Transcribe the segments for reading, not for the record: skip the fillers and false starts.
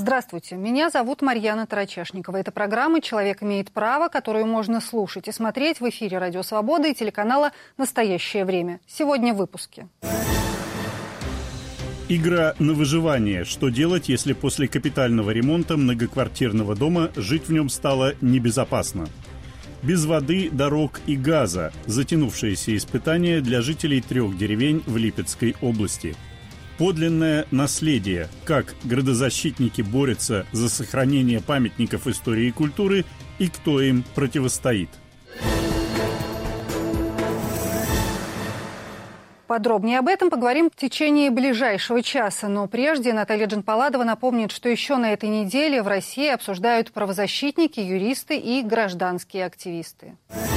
Здравствуйте, меня зовут Марьяна Тарачешникова. Это программа «Человек имеет право», которую можно слушать и смотреть в эфире «Радио Свобода» и телеканала «Настоящее время». Сегодня в выпуске. Игра на выживание. Что делать, если после капитального ремонта многоквартирного дома жить в нем стало небезопасно? Без воды, дорог и газа. Затянувшиеся испытания для жителей 3 деревень в Липецкой области. Подлинное наследие. Как градозащитники борются за сохранение памятников истории и культуры и кто им противостоит. Подробнее об этом поговорим в течение ближайшего часа. Но прежде Наталья Джанпаладова напомнит, что еще на этой неделе в России обсуждают правозащитники, юристы и гражданские активисты.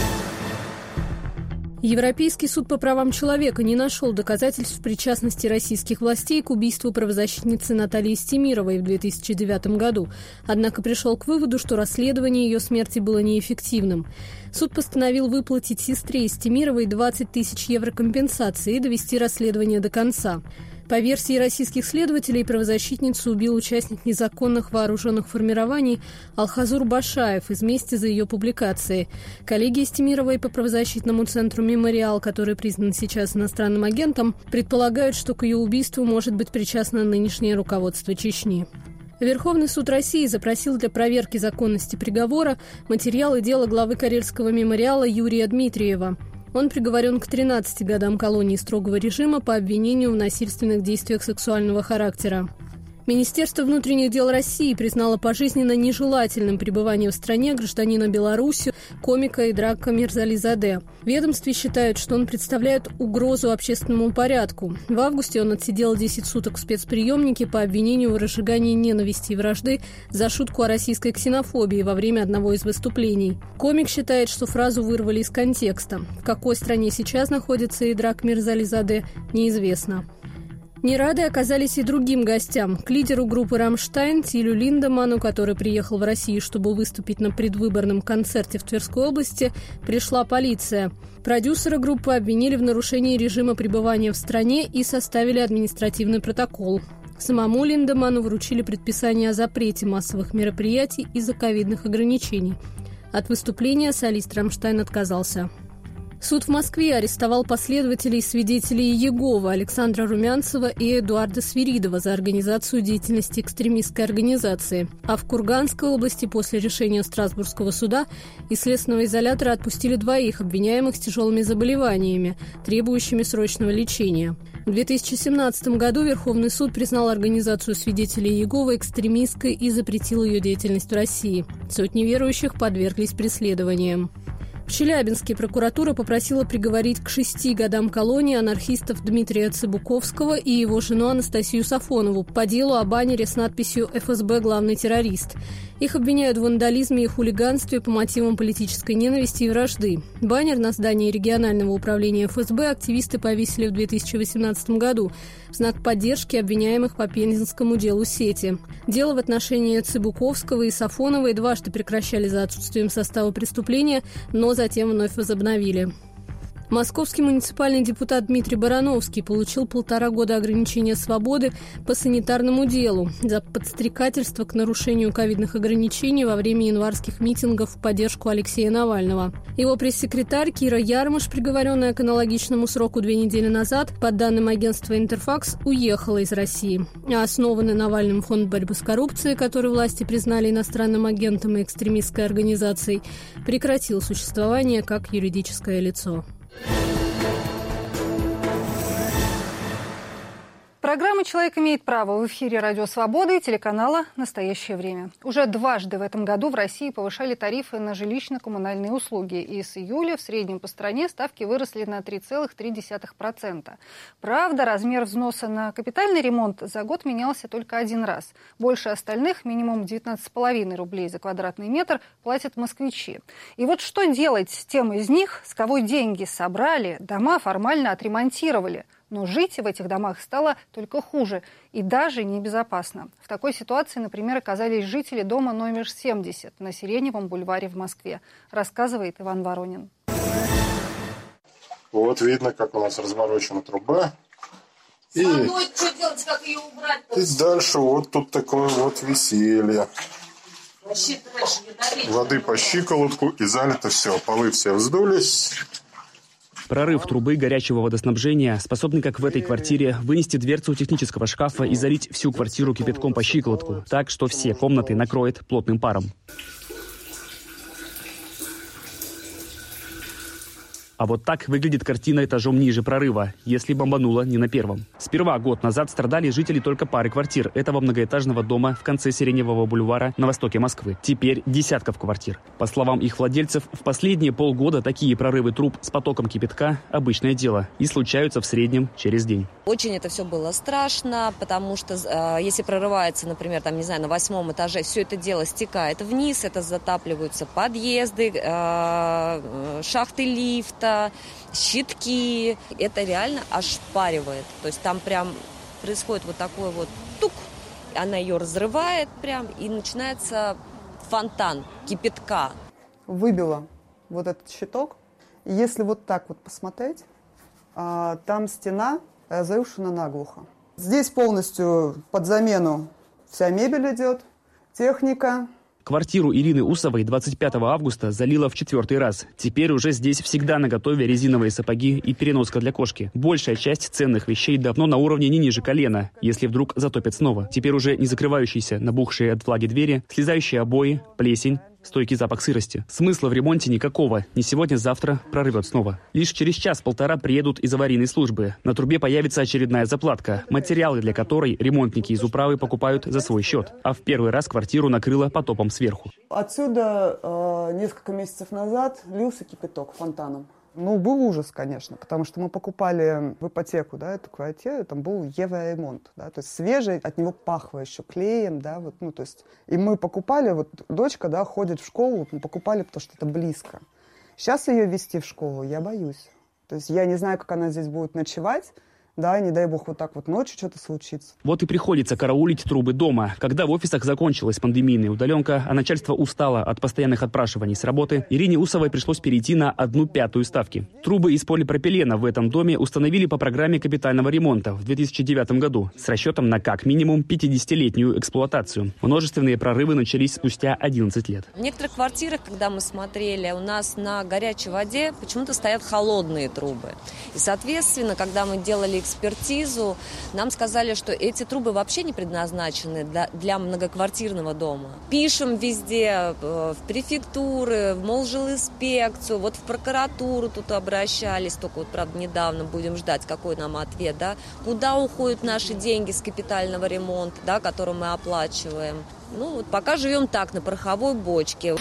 Европейский суд по правам человека не нашел доказательств причастности российских властей к убийству правозащитницы Натальи Стемировой в 2009 году. Однако пришел к выводу, что расследование ее смерти было неэффективным. Суд постановил выплатить сестре Стемировой 20 тысяч евро компенсации и довести расследование до конца. По версии российских следователей, правозащитницу убил участник незаконных вооруженных формирований Алхазур Башаев из мести за ее публикации. Коллеги Стемировой по правозащитному центру «Мемориал», который признан сейчас иностранным агентом, предполагают, что к ее убийству может быть причастно нынешнее руководство Чечни. Верховный суд России запросил для проверки законности приговора материалы дела главы Карельского мемориала Юрия Дмитриева. Он приговорен к 13 годам колонии строгого режима по обвинению в насильственных действиях сексуального характера. Министерство внутренних дел России признало пожизненно нежелательным пребывание в стране гражданина Беларуси, комика Идрака Мирзализаде. В ведомстве считают, что он представляет угрозу общественному порядку. В августе он отсидел 10 суток в спецприемнике по обвинению в разжигании ненависти и вражды за шутку о российской ксенофобии во время одного из выступлений. Комик считает, что фразу вырвали из контекста. В какой стране сейчас находится Идрак Мирзализаде, неизвестно. Не рады оказались и другим гостям. К лидеру группы «Рамштайн» Тилю Линдеманну, который приехал в Россию, чтобы выступить на предвыборном концерте в Тверской области, пришла полиция. Продюсера группы обвинили в нарушении режима пребывания в стране и составили административный протокол. Самому Линдеманну вручили предписание о запрете массовых мероприятий из-за ковидных ограничений. От выступления солист «Рамштайн» отказался. Суд в Москве арестовал последователей и свидетелей Иеговы Александра Румянцева и Эдуарда Свиридова за организацию деятельности экстремистской организации. А в Курганской области после решения Страсбургского суда из следственного изолятора отпустили 2 обвиняемых с тяжелыми заболеваниями, требующими срочного лечения. В 2017 году Верховный суд признал организацию свидетелей Иеговы экстремистской и запретил ее деятельность в России. Сотни верующих подверглись преследованиям. В Челябинске прокуратура попросила приговорить к 6 годам колонии анархистов Дмитрия Цыбуковского и его жену Анастасию Сафонову по делу о баннере с надписью «ФСБ – главный террорист». Их обвиняют в вандализме и хулиганстве по мотивам политической ненависти и вражды. Баннер на здании регионального управления ФСБ активисты повесили в 2018 году в знак поддержки обвиняемых по пензенскому делу сети. Дело в отношении Цыбуковского и Сафоновой дважды прекращали за отсутствием состава преступления, но затем вновь возобновили. Московский муниципальный депутат Дмитрий Барановский получил 1,5 года ограничения свободы по санитарному делу за подстрекательство к нарушению ковидных ограничений во время январских митингов в поддержку Алексея Навального. Его пресс-секретарь Кира Ярмаш, приговоренная к аналогичному сроку 2 недели назад, по данным агентства «Интерфакс», уехала из России. А основанный Навальным фонд борьбы с коррупцией, который власти признали иностранным агентом и экстремистской организацией, прекратил существование как юридическое лицо. Программа «Человек имеет право» в эфире «Радио Свобода» и телеканала «Настоящее время». Уже дважды в этом году в России повышали тарифы на жилищно-коммунальные услуги. И с июля в среднем по стране ставки выросли на 3,3%. Правда, размер взноса на капитальный ремонт за год менялся только 1 раз. Больше остальных, минимум 19,5 рублей за квадратный метр, платят москвичи. И вот что делать с тем из них, с кого деньги собрали, дома формально отремонтировали? Но жить в этих домах стало только хуже и даже небезопасно. В такой ситуации, например, оказались жители дома номер 70 на Сиреневом бульваре в Москве, рассказывает Иван Воронин. Вот видно, как у нас разворочена труба. И что делать, как ее убрать? И дальше вот тут такое вот веселье. Воды по щиколотку и залито все. Полы все вздулись. Прорыв трубы горячего водоснабжения способный, как в этой квартире, вынести дверцу технического шкафа и залить всю квартиру кипятком по щиколотку, так что все комнаты накроет плотным паром. А вот так выглядит картина этажом ниже прорыва, если бомбануло не на первом. Сперва, год назад, страдали жители только пары квартир этого многоэтажного дома в конце Сиреневого бульвара на востоке Москвы. Теперь десятков квартир. По словам их владельцев, в последние полгода такие прорывы труб с потоком кипятка – обычное дело и случаются в среднем через день. Очень это все было страшно, потому что если прорывается, например, там, не знаю, на 8 этаже, все это дело стекает вниз, это затапливаются подъезды, шахты лифта, щитки. Это реально ошпаривает. То есть там прям происходит вот такой вот тук, она ее разрывает прям, и начинается фонтан кипятка. Выбила вот этот щиток. И если вот так вот посмотреть, там стена зарушена наглухо. Здесь полностью под замену вся мебель идет, техника. Квартиру Ирины Усовой 25 августа залило в 4-й раз. Теперь уже здесь всегда наготове резиновые сапоги и переноска для кошки. Большая часть ценных вещей давно на уровне не ниже колена, если вдруг затопят снова. Теперь уже не закрывающиеся, набухшие от влаги двери, слезающие обои, плесень, стойкий запах сырости. Смысла в ремонте никакого. Не сегодня-завтра прорвет снова. Лишь через час-полтора приедут из аварийной службы. На трубе появится очередная заплатка, материалы для которой ремонтники из управы покупают за свой счет. А в первый раз квартиру накрыло потопом сверху. Отсюда несколько месяцев назад лился кипяток фонтаном. Был ужас, конечно, потому что мы покупали в ипотеку, эту квартиру, там был евроремонт, то есть свежий, от него пахло еще клеем, то есть, и мы покупали, дочка, ходит в школу, мы покупали, потому что это близко. Сейчас ее везти в школу я боюсь, то есть я не знаю, как она здесь будет ночевать, не дай бог вот так вот ночью что-то случится. Вот и приходится караулить трубы дома. Когда в офисах закончилась пандемийная удаленка, а начальство устало от постоянных отпрашиваний с работы, Ирине Усовой пришлось перейти на 1/5 ставки. Трубы из полипропилена в этом доме установили по программе капитального ремонта в 2009 году с расчетом на как минимум 50-летнюю эксплуатацию. Множественные прорывы начались спустя 11 лет. В некоторых квартирах, когда мы смотрели, у нас на горячей воде почему-то стоят холодные трубы. И, соответственно, когда мы делали экспертизу, нам сказали, что эти трубы вообще не предназначены для многоквартирного дома. Пишем везде, в префектуры, в Молжилинспекцию, в прокуратуру тут обращались, только правда, недавно будем ждать, какой нам ответ, куда уходят наши деньги с капитального ремонта, который мы оплачиваем. Пока живем так, на пороховой бочке.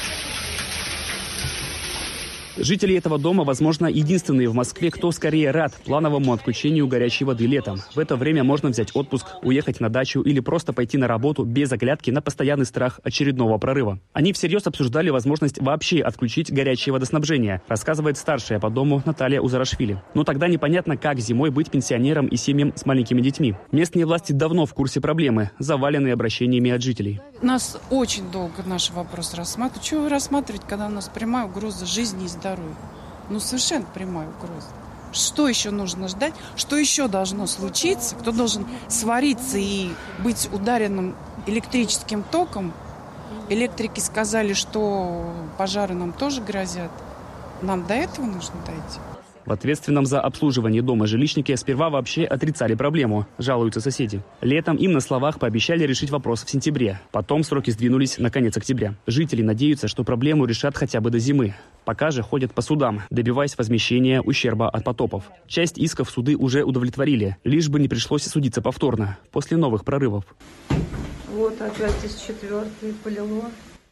Жители этого дома, возможно, единственные в Москве, кто скорее рад плановому отключению горячей воды летом. В это время можно взять отпуск, уехать на дачу или просто пойти на работу без оглядки на постоянный страх очередного прорыва. Они всерьез обсуждали возможность вообще отключить горячее водоснабжение, рассказывает старшая по дому Наталья Узарашвили. Но тогда непонятно, как зимой быть пенсионерам и семьям с маленькими детьми. Местные власти давно в курсе проблемы, заваленные обращениями от жителей. Нас очень долго наш вопрос рассматривают. Чего вы рассматриваете, когда у нас прямая угроза жизни и здоровья? Совершенно прямая угроза. Что еще нужно ждать? Что еще должно случиться? Кто должен свариться и быть ударенным электрическим током? Электрики сказали, что пожары нам тоже грозят. Нам до этого нужно дойти. В ответственном за обслуживание дома жилищнике сперва вообще отрицали проблему, жалуются соседи. Летом им на словах пообещали решить вопрос в сентябре. Потом сроки сдвинулись на конец октября. Жители надеются, что проблему решат хотя бы до зимы. Пока же ходят по судам, добиваясь возмещения ущерба от потопов. Часть исков суды уже удовлетворили, лишь бы не пришлось судиться повторно, после новых прорывов. Вот опять из 4-й полило.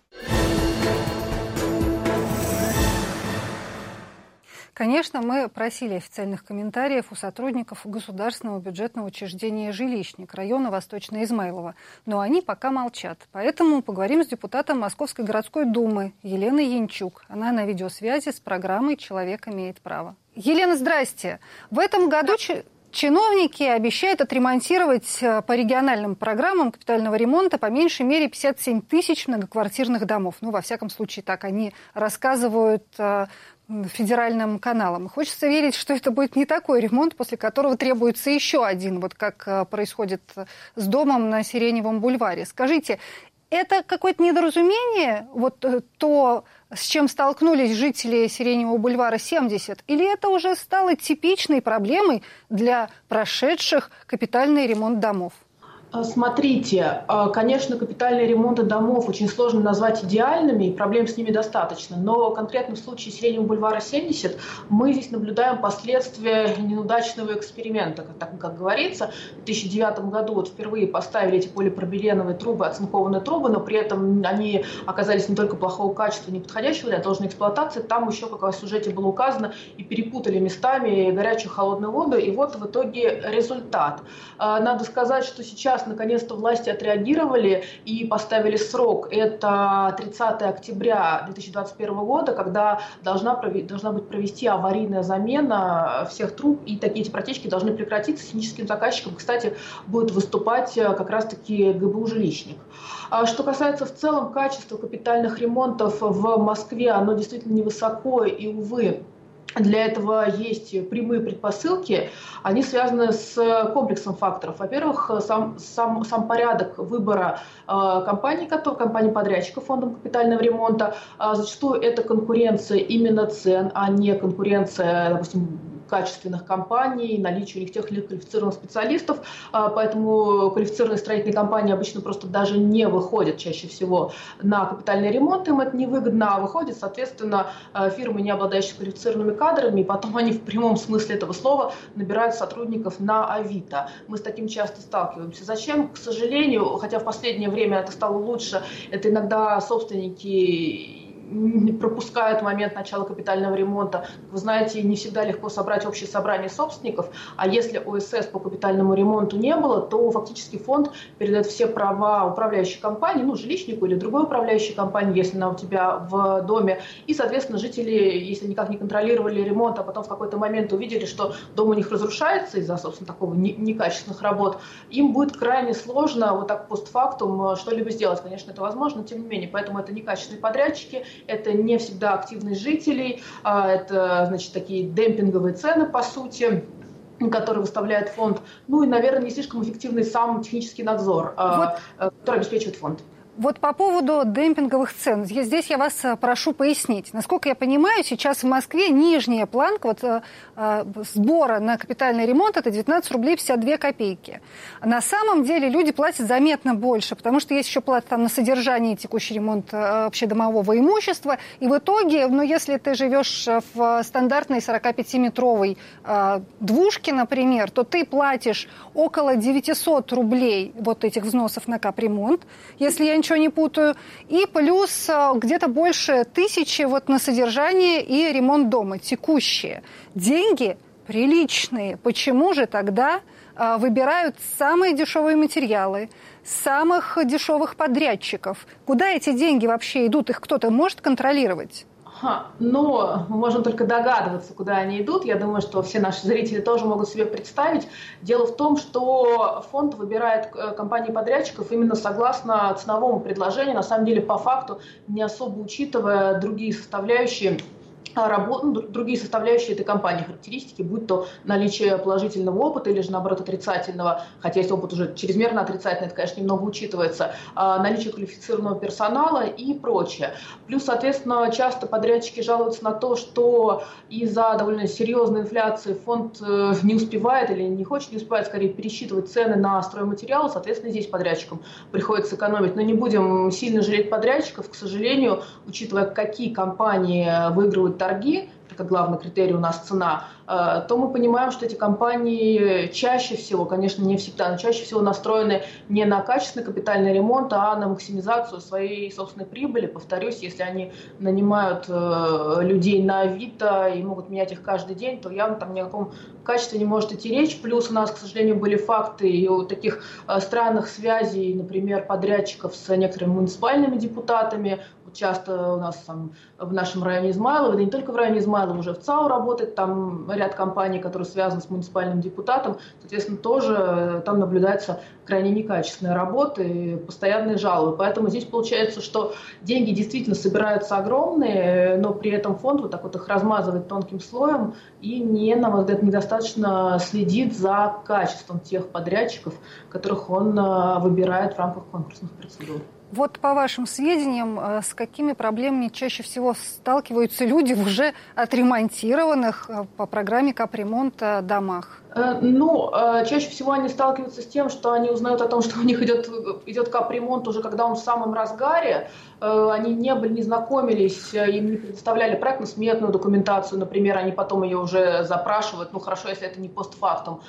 Конечно, мы просили официальных комментариев у сотрудников государственного бюджетного учреждения «Жилищник» района Восточно-Измайлово, но они пока молчат. Поэтому поговорим с депутатом Московской городской думы Еленой Янчук. Она на видеосвязи с программой «Человек имеет право». Елена, здрасте. В этом году Чиновники обещают отремонтировать по региональным программам капитального ремонта по меньшей мере 57 тысяч многоквартирных домов. Ну, во всяком случае, так они рассказывают федеральным каналам. Хочется верить, что это будет не такой ремонт, после которого требуется еще один, вот как происходит с домом на Сиреневом бульваре. Скажите, это какое-то недоразумение, вот то, с чем столкнулись жители Сиреневого бульвара 70, или это уже стало типичной проблемой для прошедших капитальный ремонт домов? Смотрите, конечно, капитальные ремонты домов очень сложно назвать идеальными, и проблем с ними достаточно, но конкретно в случае Сиреневого бульвара 70 мы здесь наблюдаем последствия неудачного эксперимента, как говорится. В 2009 году вот впервые поставили эти полипропиленовые трубы, оцинкованные трубы, но при этом они оказались не только плохого качества, неподходящего для должной эксплуатации, там еще, как в сюжете было указано, и перепутали местами горячую холодную воду, и вот в итоге результат. Надо сказать, что сейчас наконец-то власти отреагировали и поставили срок. Это 30 октября 2021 года, когда должна быть провести аварийная замена всех труб, и такие эти протечки должны прекратиться. С техническим заказчиком, кстати, будет выступать как раз-таки ГБУ «Жилищник». Что касается в целом качества капитальных ремонтов в Москве, оно действительно невысоко, и, увы, для этого есть прямые предпосылки, они связаны с комплексом факторов. Во-первых, сам порядок выбора компаний-подрядчиков фондом капитального ремонта. Зачастую это конкуренция именно цен, а не конкуренция, допустим, качественных компаний, наличие у них тех или иных квалифицированных специалистов, поэтому квалифицированные строительные компании обычно просто даже не выходят чаще всего на капитальный ремонт, им это невыгодно, а выходят, соответственно, фирмы, не обладающие квалифицированными кадрами, и потом они в прямом смысле этого слова набирают сотрудников на Авито. Мы с таким часто сталкиваемся. Зачем? К сожалению, хотя в последнее время это стало лучше, это иногда собственники пропускают момент начала капитального ремонта. Вы знаете, не всегда легко собрать общее собрание собственников, а если ОСС по капитальному ремонту не было, то фактически фонд передает все права управляющей компании, жилищнику или другой управляющей компании, если она у тебя в доме, и, соответственно, жители, если никак не контролировали ремонт, а потом в какой-то момент увидели, что дом у них разрушается из-за, собственно, такого некачественных работ, им будет крайне сложно вот так постфактум что-либо сделать. Конечно, это возможно, но тем не менее, поэтому это некачественные подрядчики, это не всегда активность жителей, это, значит, такие демпинговые цены, по сути, которые выставляет фонд. Ну и, наверное, не слишком эффективный сам технический надзор, который обеспечивает фонд. Вот по поводу демпинговых цен. Здесь я вас прошу пояснить. Насколько я понимаю, сейчас в Москве нижняя планка сбора на капитальный ремонт – это 19 рублей 52 копейки. На самом деле люди платят заметно больше, потому что есть еще плата на содержание и текущий ремонт общедомового имущества. И в итоге, если ты живешь в стандартной 45-метровой двушке, например, то ты платишь около 900 рублей вот этих взносов на капремонт, если я ничего не путаю, и плюс где-то больше 1000 на содержание и ремонт дома, текущие. Деньги приличные. Почему же тогда выбирают самые дешевые материалы, самых дешевых подрядчиков? Куда эти деньги вообще идут? Их кто-то может контролировать? Но мы можем только догадываться, куда они идут. Я думаю, что все наши зрители тоже могут себе представить. Дело в том, что фонд выбирает компании-подрядчиков именно согласно ценовому предложению, на самом деле по факту не особо учитывая другие составляющие этой компании, характеристики, будь то наличие положительного опыта или же, наоборот, отрицательного, хотя если опыт уже чрезмерно отрицательный, это, конечно, немного учитывается, наличие квалифицированного персонала и прочее. Плюс, соответственно, часто подрядчики жалуются на то, что из-за довольно серьезной инфляции фонд не успевает или не успевает, скорее, пересчитывать цены на стройматериалы, соответственно, здесь подрядчикам приходится экономить. Но не будем сильно жалеть подрядчиков, к сожалению, учитывая, какие компании выигрывают торги, как главный критерий у нас цена, то мы понимаем, что эти компании чаще всего, конечно, не всегда, но чаще всего настроены не на качественный капитальный ремонт, а на максимизацию своей собственной прибыли. Повторюсь, если они нанимают людей на Авито и могут менять их каждый день, то явно там ни о каком качестве не может идти речь. Плюс у нас, к сожалению, были факты и таких странных связей, например, подрядчиков с некоторыми муниципальными депутатами. часто у нас там в нашем районе Измайлово, да не только в районе Измайлово, уже в ЦАУ работает там ряд компаний, которые связаны с муниципальным депутатом. Соответственно, тоже там наблюдается крайне некачественная работа и постоянные жалобы. Поэтому здесь получается, что деньги действительно собираются огромные, но при этом фонд вот так вот их размазывает тонким слоем и на мой взгляд, недостаточно следит за качеством тех подрядчиков, которых он выбирает в рамках конкурсных процедур. Вот по вашим сведениям, с какими проблемами чаще всего сталкиваются люди в уже отремонтированных по программе капремонта домах? Чаще всего они сталкиваются с тем, что они узнают о том, что у них идет капремонт уже когда он в самом разгаре. Они не знакомились, им не предоставляли проектно-сметную документацию, например, они потом ее уже запрашивают, хорошо, если это не постфактум.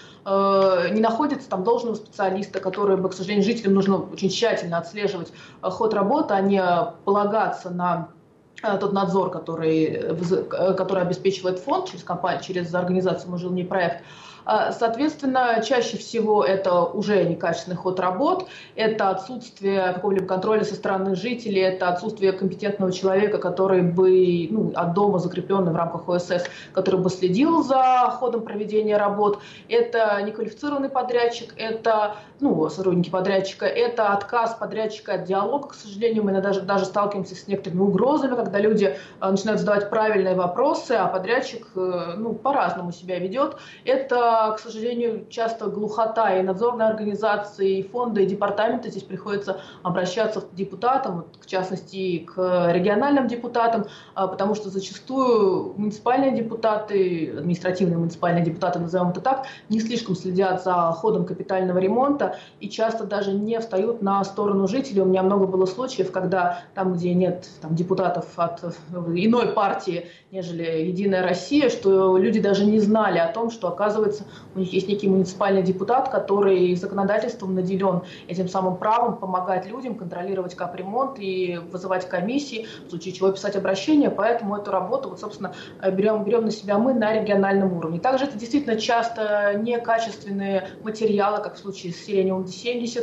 Не находится там должного специалиста, который бы, к сожалению, жителям нужно очень тщательно отслеживать ход работы, а не полагаться на тот надзор, который обеспечивает фонд через компанию, через организацию «Мой жилой проект». Соответственно, чаще всего это уже некачественный ход работ, это отсутствие какого-либо контроля со стороны жителей, это отсутствие компетентного человека, который бы, от дома закрепленный в рамках ОСС, который бы следил за ходом проведения работ, это неквалифицированный подрядчик, это сотрудники подрядчика, это отказ подрядчика от диалога. К сожалению, мы даже сталкиваемся с некоторыми угрозами, когда люди начинают задавать правильные вопросы, а подрядчик по-разному себя ведет. Это, к сожалению, часто глухота и надзорной организации, и фонда, и департамента. Здесь приходится обращаться к депутатам, в частности, к региональным депутатам, потому что зачастую муниципальные депутаты, административные муниципальные депутаты, назовем это так, не слишком следят за ходом капитального ремонта и часто даже не встают на сторону жителей. У меня много было случаев, когда там, где нет депутатов от иной партии, нежели «Единая Россия», что люди даже не знали о том, что, оказывается, у них есть некий муниципальный депутат, который законодательством наделен этим самым правом помогать людям контролировать капремонт и вызывать комиссии, в случае чего писать обращения. Поэтому эту работу, собственно, берем на себя мы на региональном уровне. Также это действительно часто некачественные материалы, как в случае с Селениум-70,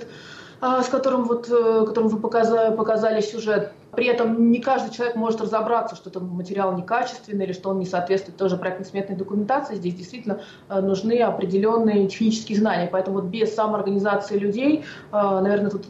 с которым вы показали сюжет. При этом не каждый человек может разобраться, что этот материал некачественный или что он не соответствует тоже проектно-сметной документации. Здесь действительно нужны определенные технические знания. Поэтому без самоорганизации людей, наверное, тут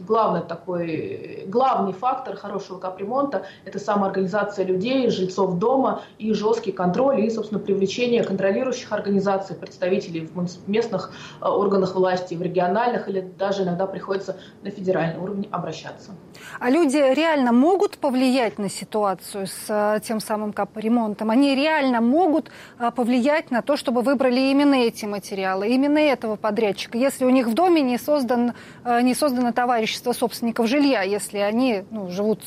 главный фактор хорошего капремонта – это самоорганизация людей, жильцов дома и жесткий контроль и, собственно, привлечение контролирующих организаций, представителей в местных органах власти, в региональных или даже иногда приходится на федеральном уровне обращаться. А люди реально могут повлиять на ситуацию с тем самым капремонтом? Они реально могут повлиять на то, чтобы выбрали именно эти материалы, именно этого подрядчика, если у них в доме не создано товарищество собственников жилья, если они живут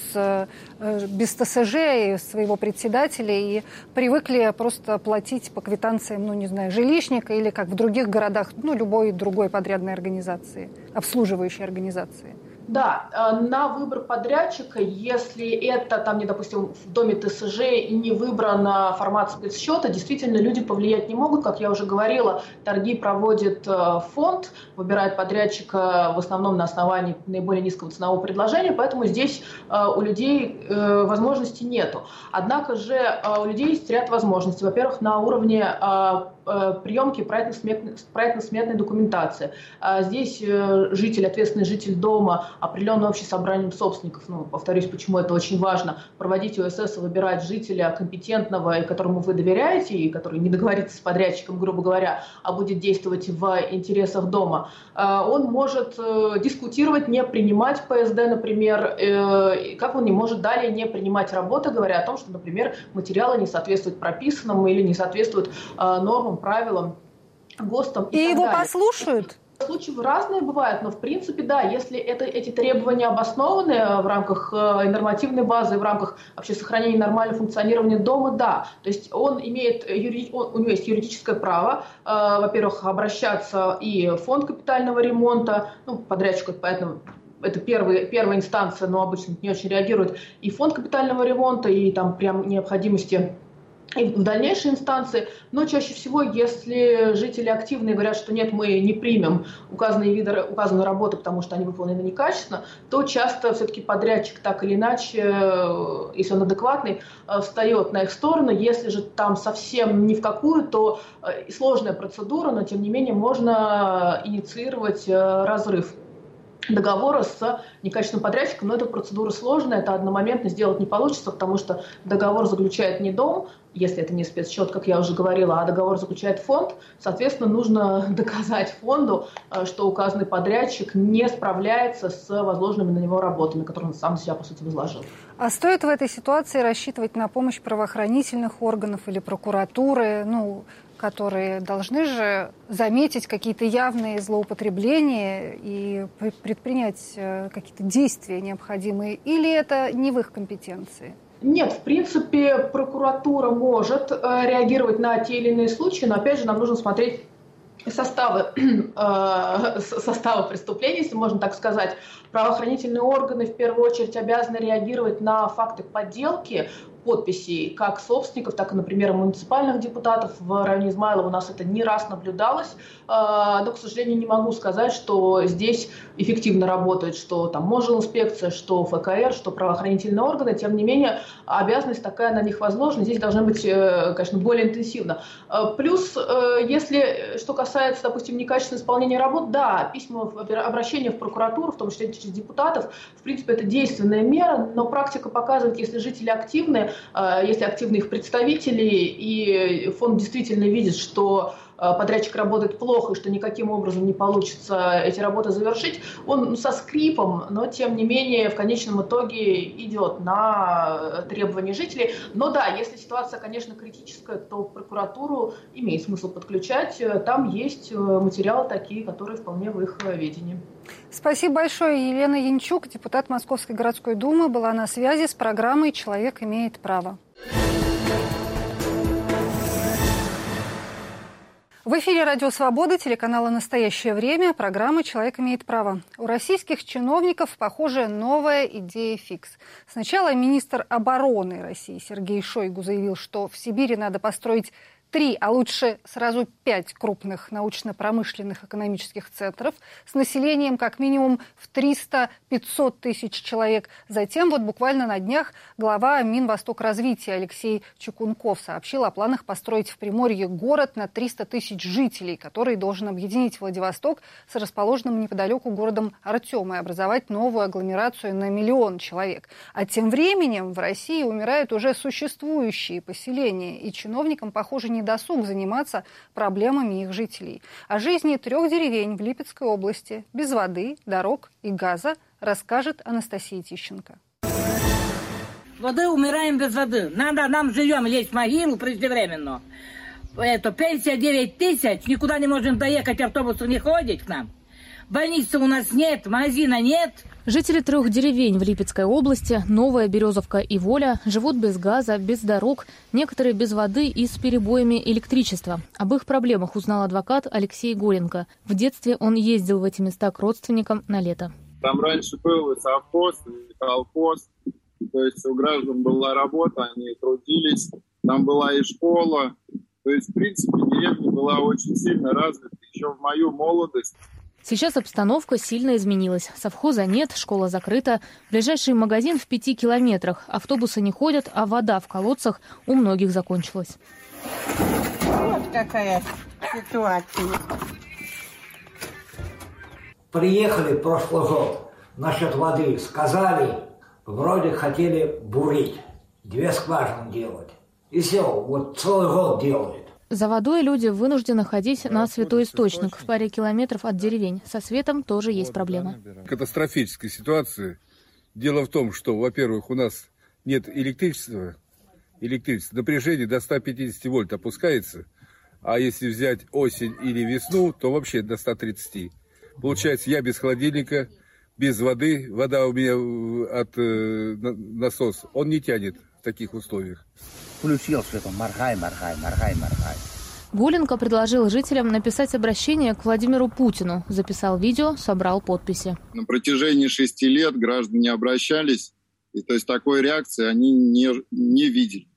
без ТСЖ и своего председателя и привыкли просто платить по квитанциям, жилищника или, как в других городах, любой другой подрядной организации, обслуживающей организации. Да, на выбор подрядчика, если это, допустим, в доме ТСЖ и не выбран формат спецсчета, действительно люди повлиять не могут. Как я уже говорила, торги проводит фонд, выбирает подрядчика в основном на основании наиболее низкого ценового предложения, поэтому здесь у людей возможностей нету. Однако же у людей есть ряд возможностей. Во-первых, на уровне приемки проектно-сметной документации. Здесь ответственный житель дома, определенное общее собранием собственников, повторюсь, почему это очень важно, проводить ОСС и выбирать жителя компетентного, и которому вы доверяете, и который не договорится с подрядчиком, грубо говоря, а будет действовать в интересах дома. Он может дискутировать, не принимать ПСД, например, как он не может далее не принимать работы, говоря о том, что, например, материалы не соответствуют прописанному или не соответствуют нормам, правилам, ГОСТам и так его далее. Послушают? Случаи разные бывают, но в принципе, да, если эти требования обоснованы в рамках нормативной базы, в рамках вообще сохранения нормального функционирования дома, да. То есть у него есть юридическое право, во-первых, обращаться и в фонд капитального ремонта, подрядчику, поэтому это первая инстанция, но обычно не очень реагирует, и фонд капитального ремонта, и там прям необходимости и в дальнейшие инстанции, но чаще всего, если жители активные говорят, что нет, мы не примем указанную работу, потому что они выполнены некачественно, то часто все-таки подрядчик так или иначе, если он адекватный, встает на их сторону. Если же там совсем ни в какую, то сложная процедура, но тем не менее можно инициировать разрыв договора с некачественным подрядчиком, но эта процедура сложная, это одномоментно сделать не получится, потому что договор заключает не дом, если это не спецсчет, как я уже говорила, а договор заключает фонд, соответственно, нужно доказать фонду, что указанный подрядчик не справляется с возложенными на него работами, которые он сам себя, по сути, возложил. А стоит в этой ситуации рассчитывать на помощь правоохранительных органов или прокуратуры, которые должны же заметить какие-то явные злоупотребления и предпринять какие-то действия необходимые, или это не в их компетенции? Нет, в принципе, прокуратура может реагировать на те или иные случаи, но, опять же, нам нужно смотреть составы преступлений, если можно так сказать. Правоохранительные органы в первую очередь обязаны реагировать на факты подделки подписей как собственников, так и, например, муниципальных депутатов. В районе Измайлова у нас это не раз наблюдалось, но, к сожалению, не могу сказать, что здесь эффективно работает, что там Можинспекция, что ФКР, что правоохранительные органы. Тем не менее, обязанность такая на них возложена, здесь должна быть, конечно, более интенсивно. Плюс, если что касается, допустим, некачественного исполнения работ, да, письма, обращения в прокуратуру, в том числе через депутатов, в принципе, это действенная мера, но практика показывает, если жители активны, если активны их представители, и фонд действительно видит, что подрядчик работает плохо и что никаким образом не получится эти работы завершить, он со скрипом, но тем не менее в конечном итоге идет на требования жителей. Но да, если ситуация, конечно, критическая, то прокуратуру имеет смысл подключать. Там есть материалы такие, которые вполне в их ведении. Спасибо большое. Елена Янчук, депутат Московской городской думы, была на связи с программой «Человек имеет право». В эфире «Радио Свобода», телеканала «Настоящее время», программа «Человек имеет право». У российских чиновников, похоже, новая идея фикс. Сначала министр обороны России Сергей Шойгу заявил, что в Сибири надо построить 3, а лучше сразу 5 крупных научно-промышленных экономических центров с населением как минимум в 300-500 тысяч человек. Затем вот буквально на днях глава Минвостокразвития Алексей Чукунков сообщил о планах построить в Приморье город на 300 тысяч жителей, который должен объединить Владивосток с расположенным неподалеку городом Артем и образовать новую агломерацию на 1 миллион человек. А тем временем в России умирают уже существующие поселения, и чиновникам, похоже, не досуг заниматься проблемами их жителей. О жизни 3 деревень в Липецкой области без воды, дорог и газа расскажет Анастасия Тищенко. Воды умираем без воды. Нам живем лезть в могилу преждевременно. Пенсия 9 тысяч, никуда не можем доехать, автобус не ходит к нам. Больницы у нас нет, магазина нет. Жители 3 деревень в Липецкой области, Новая Березовка и Воля, живут без газа, без дорог, некоторые без воды и с перебоями электричества. Об их проблемах узнал адвокат Алексей Горенко. В детстве он ездил в эти места к родственникам на лето. Там раньше был и совхоз, и колхоз, то есть у граждан была работа, они трудились, там была и школа. То есть, в принципе, деревня была очень сильно развита еще в мою молодость. Сейчас обстановка сильно изменилась. Совхоза нет, школа закрыта. Ближайший магазин в 5 километрах. Автобусы не ходят, а вода в колодцах у многих закончилась. Вот какая ситуация. Приехали в прошлый год насчет воды. Сказали, вроде хотели бурить, 2 скважины делать. И все, вот целый год делают. За водой люди вынуждены ходить на святой источник в паре километров от деревень. Со светом тоже есть проблемы. Катастрофическая ситуация. Дело в том, что, во-первых, у нас нет электричества. Напряжение до 150 вольт опускается. А если взять осень или весну, то вообще до 130. Получается, я без холодильника, без воды. Вода у меня от насоса. Он не тянет в таких условиях. Включил что-то, моргай. Горенко предложил жителям написать обращение к Владимиру Путину. Записал видео, собрал подписи. На протяжении 6 лет граждане обращались, и то есть такой реакции они не видели.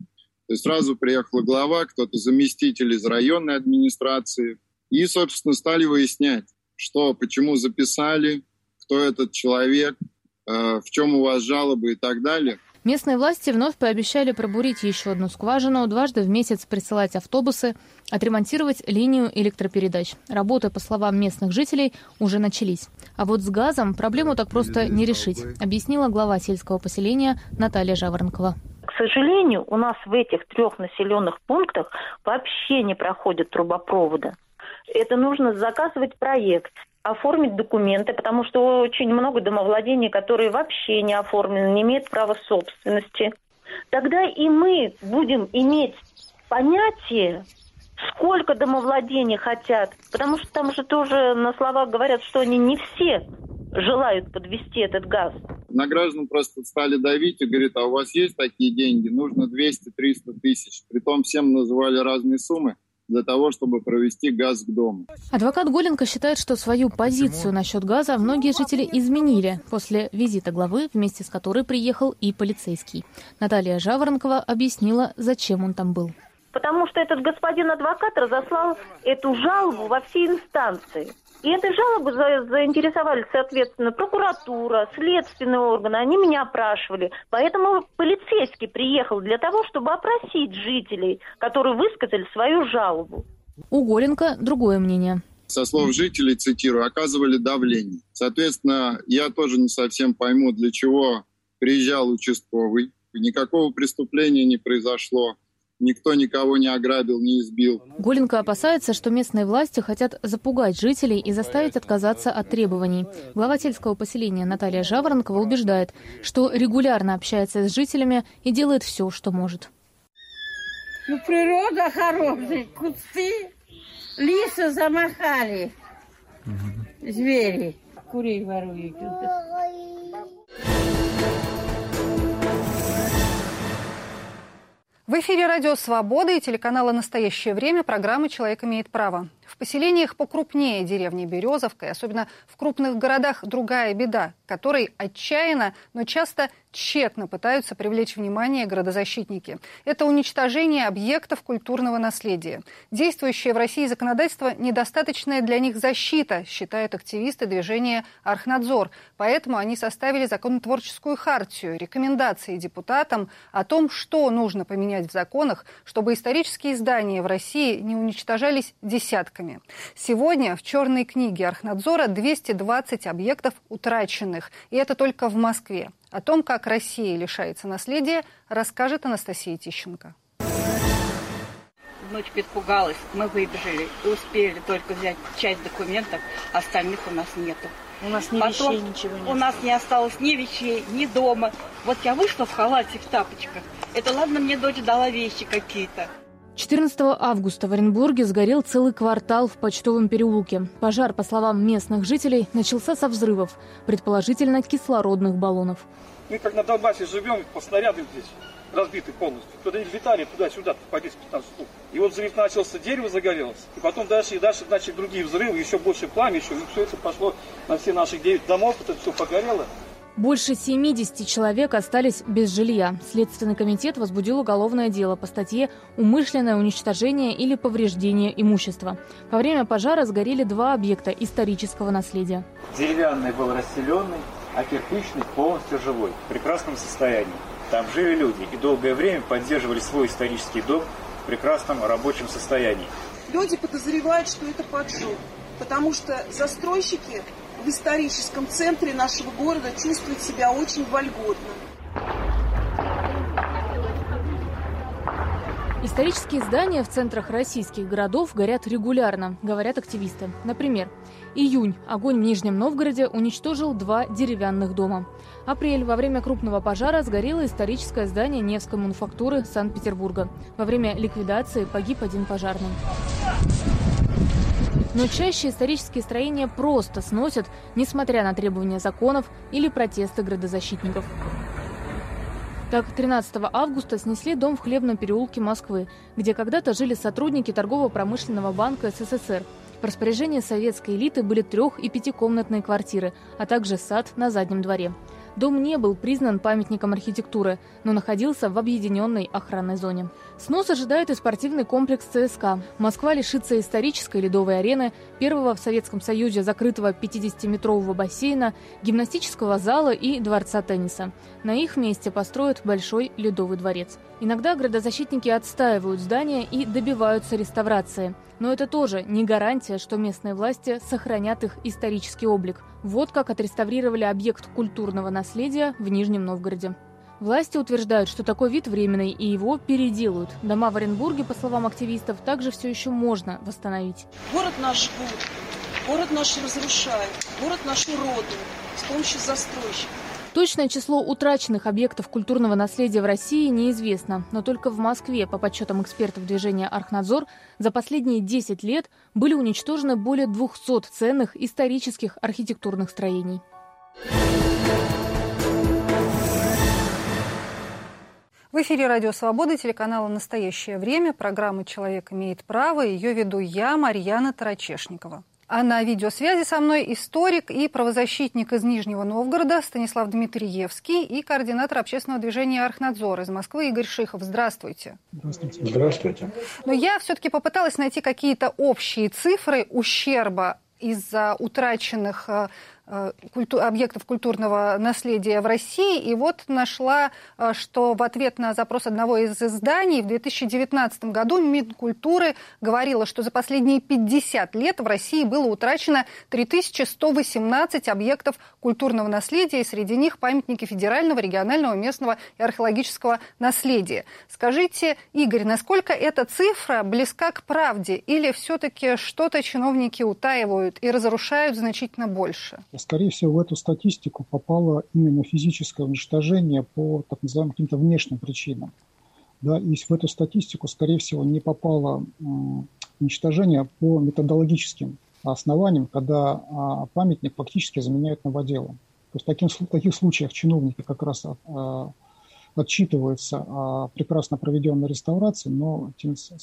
То есть сразу приехала глава, кто-то заместитель из районной администрации. И, собственно, стали выяснять, что, почему записали, кто этот человек, в чем у вас жалобы и так далее. Местные власти вновь пообещали пробурить еще одну скважину, дважды в месяц присылать автобусы, отремонтировать линию электропередач. Работы, по словам местных жителей, уже начались. А вот с газом проблему так просто не решить, объяснила глава сельского поселения Наталья Жаворонкова. К сожалению, у нас в этих 3 населенных пунктах вообще не проходят трубопровода. Это нужно заказывать проект, оформить документы, потому что очень много домовладений, которые вообще не оформлены, не имеют права собственности. Тогда и мы будем иметь понятие, сколько домовладений хотят, потому что там же тоже на словах говорят, что они не все желают подвести этот газ. На граждан просто стали давить и говорят, а у вас есть такие деньги? Нужно 200-300 тысяч. Притом всем называли разные суммы для того, чтобы провести газ к дому. Адвокат Голенко считает, что свою позицию насчет газа многие жители изменили после визита главы, вместе с которой приехал и полицейский. Наталья Жаворонкова объяснила, зачем он там был. Потому что этот господин адвокат разослал эту жалобу во все инстанции. И этой жалобой заинтересовались, соответственно, прокуратура, следственные органы. Они меня опрашивали. Поэтому полицейский приехал для того, чтобы опросить жителей, которые высказали свою жалобу. У Голенко другое мнение. Со слов жителей, цитирую, оказывали давление. Соответственно, я тоже не совсем пойму, для чего приезжал участковый. Никакого преступления не произошло. Никто никого не ограбил, не избил. Голенко опасается, что местные власти хотят запугать жителей и заставить отказаться от требований. Глава сельского поселения Наталья Жаворонкова убеждает, что регулярно общается с жителями и делает все, что может. Ну, природа хорошая, кусты, лисы замахали, звери, курей воруют. В эфире радио «Свобода» и телеканала «Настоящее время» программы «Человек имеет право». В поселениях покрупнее деревни Березовка, и особенно в крупных городах, другая беда, которой отчаянно, но часто тщетно пытаются привлечь внимание градозащитники. Это уничтожение объектов культурного наследия. Действующее в России законодательство – недостаточная для них защита, считают активисты движения «Архнадзор». Поэтому они составили законотворческую хартию, рекомендации депутатам о том, что нужно поменять в законах, чтобы исторические здания в России не уничтожались десятками. Сегодня в черной книге Архнадзора 220 объектов утраченных. И это только в Москве. О том, как Россия лишается наследия, расскажет Анастасия Тищенко. Ночь испугалась, мы выбежали и успели только взять часть документов, остальных у нас нету. У нас ни вещей, ничего нет. У нас не осталось ни вещей, ни дома. Вот я вышла в халате, в тапочках. Это ладно, мне дочь дала вещи какие-то. 14 августа в Оренбурге сгорел целый квартал в Почтовом переулке. Пожар, по словам местных жителей, начался со взрывов, предположительно кислородных баллонов. Мы как на Донбассе живем, по снарядам здесь разбиты полностью. Туда летали, туда-сюда, по 10-15 штук. И вот взрыв начался, дерево загорелось. И потом дальше начали другие взрывы, еще больше пламя, еще. И все это пошло на все наши 9 домов, это все погорело. Больше 70 человек остались без жилья. Следственный комитет возбудил уголовное дело по статье «Умышленное уничтожение или повреждение имущества». Во время пожара сгорели 2 объекта исторического наследия. Деревянный был расселенный, а кирпичный полностью живой, в прекрасном состоянии. Там жили люди и долгое время поддерживали свой исторический дом в прекрасном рабочем состоянии. Люди подозревают, что это поджог, потому что застройщики в историческом центре нашего города чувствуют себя очень вольготно. Исторические здания в центрах российских городов горят регулярно, говорят активисты. Например, июнь. Огонь в Нижнем Новгороде уничтожил 2 деревянных дома. Апрель. Во время крупного пожара сгорело историческое здание Невской мануфактуры Санкт-Петербурга. Во время ликвидации погиб 1 пожарный. Но чаще исторические строения просто сносят, несмотря на требования законов или протесты градозащитников. Так, 13 августа снесли дом в Хлебном переулке Москвы, где когда-то жили сотрудники Торгово-промышленного банка СССР. В распоряжении советской элиты были 3- и 5-комнатные квартиры, а также сад на заднем дворе. Дом не был признан памятником архитектуры, но находился в объединенной охранной зоне. Снос ожидает и спортивный комплекс ЦСКА. Москва лишится исторической ледовой арены, первого в Советском Союзе закрытого 50-метрового бассейна, гимнастического зала и дворца тенниса. На их месте построят большой ледовый дворец. Иногда градозащитники отстаивают здания и добиваются реставрации. Но это тоже не гарантия, что местные власти сохранят их исторический облик. Вот как отреставрировали объект культурного наследия в Нижнем Новгороде. Власти утверждают, что такой вид временный, и его переделают. Дома в Оренбурге, по словам активистов, также все еще можно восстановить. Город наш жгут, город наш разрушают, город наш уродуют с помощью застройщиков. Точное число утраченных объектов культурного наследия в России неизвестно, но только в Москве, по подсчетам экспертов движения «Архнадзор», за последние 10 лет были уничтожены более 200 ценных исторических архитектурных строений. В эфире «Радио Свобода», телеканала «Настоящее время», программы «Человек имеет право». Ее веду я, Марьяна Тарачешникова. А на видеосвязи со мной историк и правозащитник из Нижнего Новгорода Станислав Дмитриевский и координатор общественного движения «Архнадзор» из Москвы Игорь Шихов. Здравствуйте. Здравствуйте. Здравствуйте. Но я все-таки попыталась найти какие-то общие цифры ущерба из-за утраченных объектов культурного наследия в России. И вот нашла, что в ответ на запрос одного из изданий в 2019 году Минкультуры говорила, что за последние 50 лет в России было утрачено 3118 объектов культурного наследия, и среди них памятники федерального, регионального, местного и археологического наследия. Скажите, Игорь, насколько эта цифра близка к правде, или все-таки что-то чиновники утаивают и разрушают значительно больше? Скорее всего, в эту статистику попало именно физическое уничтожение по так называемым каким-то внешним причинам. Да, и в эту статистику, скорее всего, не попало уничтожение по методологическим основаниям, когда памятник фактически заменяют новоделом. То есть в таких случаях чиновники как раз отчитываются о прекрасно проведенной реставрации, но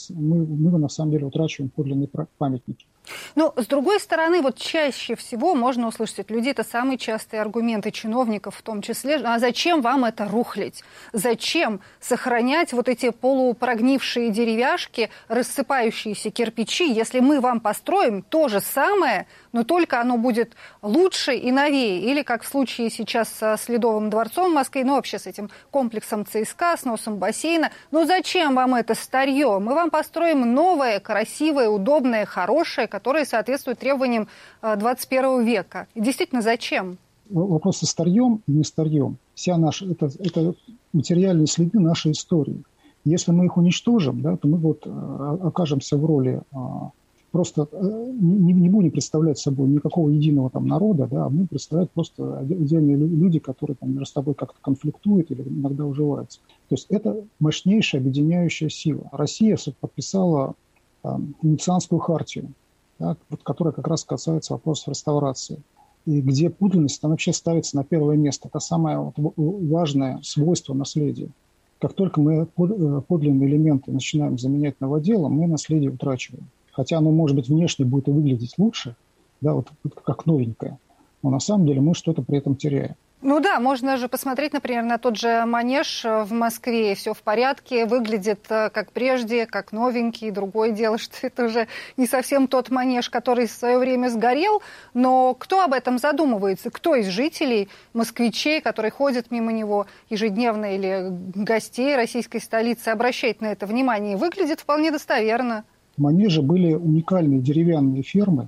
мы на самом деле утрачиваем подлинные памятники. Но, с другой стороны, вот чаще всего можно услышать от людей, это самые частые аргументы чиновников в том числе, а зачем вам это рухлить? Зачем сохранять вот эти полупрогнившие деревяшки, рассыпающиеся кирпичи, если мы вам построим то же самое, но только оно будет лучше и новее? Или, как в случае сейчас с Ледовым дворцом в Москве, ну вообще с этим комплексом ЦСКА, с носом бассейна. Ну зачем вам это старье? Мы вам построим новое, красивое, удобное, хорошее, которое соответствует требованиям 21 века. И действительно, зачем? Вопрос со старьем и не старьем. Это материальные следы нашей истории. Если мы их уничтожим, да, то мы вот окажемся в роли просто не будем представлять собой никакого единого там народа, да, а будем представлять просто отдельные люди, которые там между собой как-то конфликтуют или иногда уживаются. То есть это мощнейшая объединяющая сила. Россия подписала Венецианскую хартию, да, вот, которая как раз касается вопросов реставрации. И где подлинность, она вообще ставится на первое место. Это самое важное свойство наследия. Как только мы подлинные элементы начинаем заменять новоделом, мы наследие утрачиваем. Хотя оно, может быть, внешне будет выглядеть лучше, да, вот как новенькое, но на самом деле мы что-то при этом теряем. Ну да, можно же посмотреть, например, на тот же манеж в Москве, все в порядке, выглядит как прежде, как новенький. Другое дело, что это уже не совсем тот манеж, который в свое время сгорел, но кто об этом задумывается? Кто из жителей, москвичей, которые ходят мимо него ежедневно, или гостей российской столицы, обращает на это внимание? Выглядит вполне достоверно. В манеже были уникальные деревянные фермы.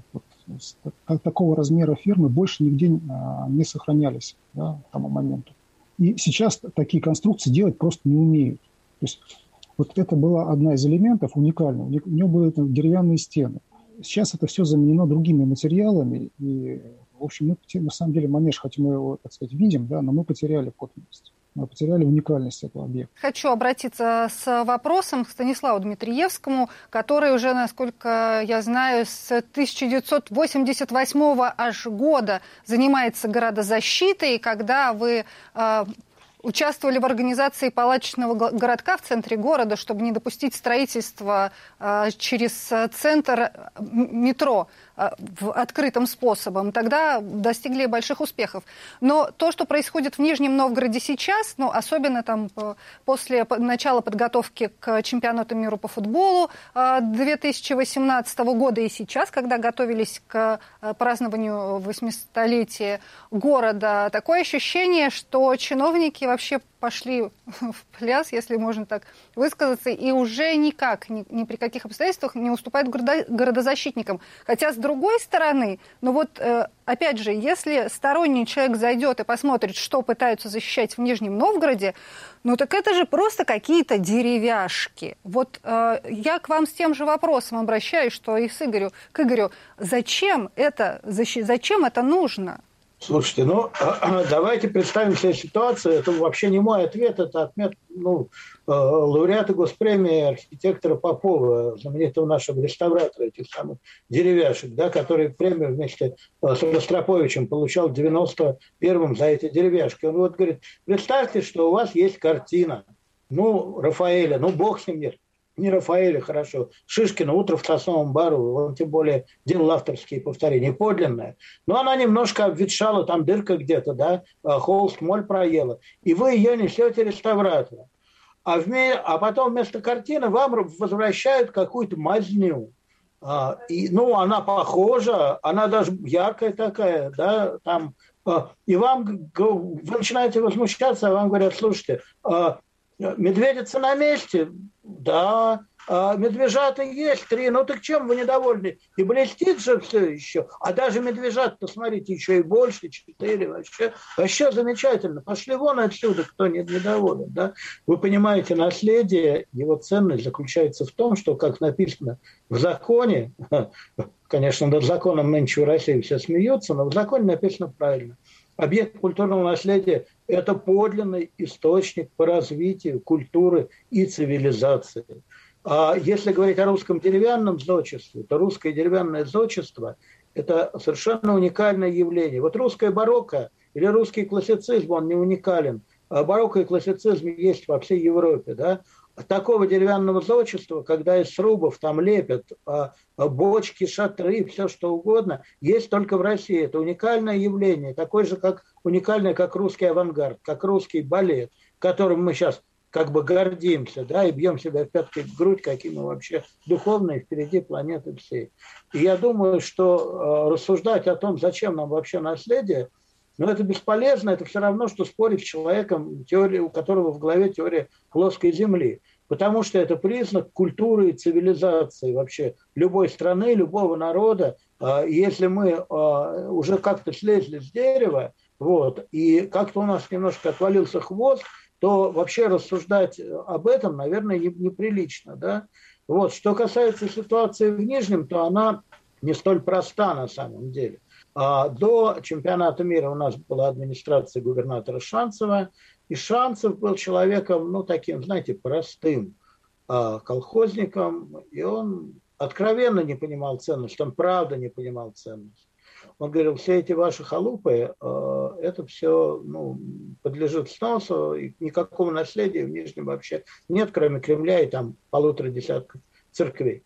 Такого размера фермы больше нигде не сохранялись, да, к тому моменту. И сейчас такие конструкции делать просто не умеют. То есть вот это была одна из элементов уникальных. У него были деревянные стены. Сейчас это все заменено другими материалами. И, в общем, мы на самом деле манеж, хотя мы его, так сказать, видим, да, но мы потеряли подлинность. Мы потеряли уникальность этого объекта. Хочу обратиться с вопросом к Станиславу Дмитриевскому, который уже, насколько я знаю, с 1988 аж года занимается городозащитой. Когда вы участвовали в организации палаточного городка в центре города, чтобы не допустить строительства через центр метро открытым способом, тогда достигли больших успехов. Но то, что происходит в Нижнем Новгороде сейчас, ну, особенно там после начала подготовки к чемпионату мира по футболу 2018 года и сейчас, когда готовились к празднованию 800-летия города, такое ощущение, что чиновники вообще пошли в пляс, если можно так высказаться, и уже никак, ни при каких обстоятельствах не уступают городозащитникам. Хотя, с другой стороны, ну вот, опять же, если сторонний человек зайдет и посмотрит, что пытаются защищать в Нижнем Новгороде, ну так это же просто какие-то деревяшки. Вот я к вам с тем же вопросом обращаюсь, что и к Игорю. Зачем это нужно? Слушайте, ну, давайте представим себе ситуацию. Это вообще не мой ответ, это ответ лауреата госпремии архитектора Попова, знаменитого нашего реставратора этих самых деревяшек, да, который премию вместе с Ростроповичем получал в 91-м за эти деревяшки. Он вот говорит, представьте, что у вас есть картина, Рафаэля, бог с ним нет. Не Рафаэля, хорошо. Шишкина «Утро в сосновом бару», он тем более делал авторские повторения, подлинная. Но она немножко обветшала, там дырка где-то, да, холст, моль проела. И вы ее несете реставратору. А потом вместо картины вам возвращают какую-то мазню. Она похожа, она даже яркая такая, да, там. И вы начинаете возмущаться, а вам говорят, слушайте, медведица на месте? Да. Медвежата есть 3. Ну так чем вы недовольны? И блестит же все еще. А даже медвежат-то, смотрите, еще и больше, 4. Вообще замечательно. Пошли вон отсюда, кто недоволен. Да? Вы понимаете, наследие, его ценность заключается в том, что, как написано в законе, конечно, над законом нынче в России все смеются, но в законе написано правильно. Объект культурного наследия – это подлинный источник по развитию культуры и цивилизации. А если говорить о русском деревянном зодчестве, то русское деревянное зодчество – это совершенно уникальное явление. Вот русское барокко или русский классицизм, он не уникален. Барокко и классицизм есть во всей Европе. Да? Такого деревянного зодчества, когда из срубов там лепят бочки, шатры, все что угодно, есть только в России. Это уникальное явление, такое же, как уникальное, как русский авангард, как русский балет, которым мы сейчас как бы гордимся, да, и бьем себя в пятки в грудь, какие мы вообще духовные впереди планеты всей. И я думаю, что рассуждать о том, зачем нам вообще наследие, это бесполезно, это все равно, что спорить с человеком, у которого в голове теория плоской земли. Потому что это признак культуры и цивилизации вообще любой страны, любого народа. Если мы уже как-то слезли с дерева, и как-то у нас немножко отвалился хвост, то вообще рассуждать об этом, наверное, неприлично. Да? Что касается ситуации в Нижнем, то она не столь проста на самом деле. До чемпионата мира у нас была администрация губернатора Шанцева, и Шанцев был человеком, таким, знаете, простым колхозником, и он откровенно не понимал ценность, он правда не понимал ценность. Он говорил, все эти ваши халупы, это все подлежит сносу, и никакого наследия в Нижнем вообще нет, кроме Кремля и там 1,5 десятка церквей.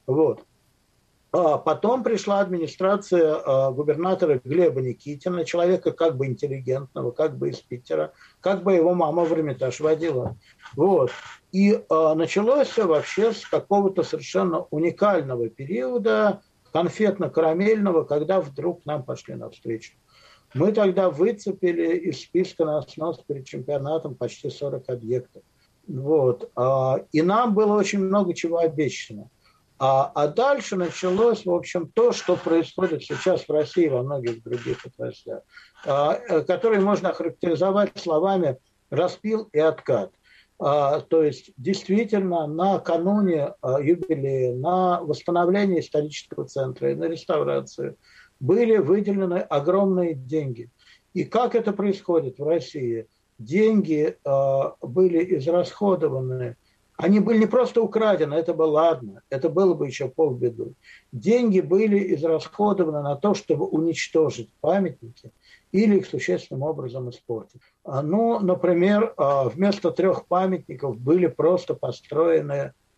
Потом пришла администрация губернатора Глеба Никитина, человека как бы интеллигентного, как бы из Питера, как бы его мама в Эрмитаж водила. И началось все вообще с какого-то совершенно уникального периода, конфетно-карамельного, когда вдруг нам пошли навстречу. Мы тогда выцепили из списка на снос перед чемпионатом почти 40 объектов. И нам было очень много чего обещано. А дальше началось, в общем, то, что происходит сейчас в России во многих других отраслях, которые можно охарактеризовать словами «распил и откат». То есть, действительно, накануне юбилея, на восстановление исторического центра и на реставрацию были выделены огромные деньги. И как это происходит в России? Деньги были израсходованы. Они были не просто украдены, это бы ладно, это было бы еще полбеды. Деньги были израсходованы на то, чтобы уничтожить памятники или их существенным образом испортить. Например, вместо 3 памятников были просто построены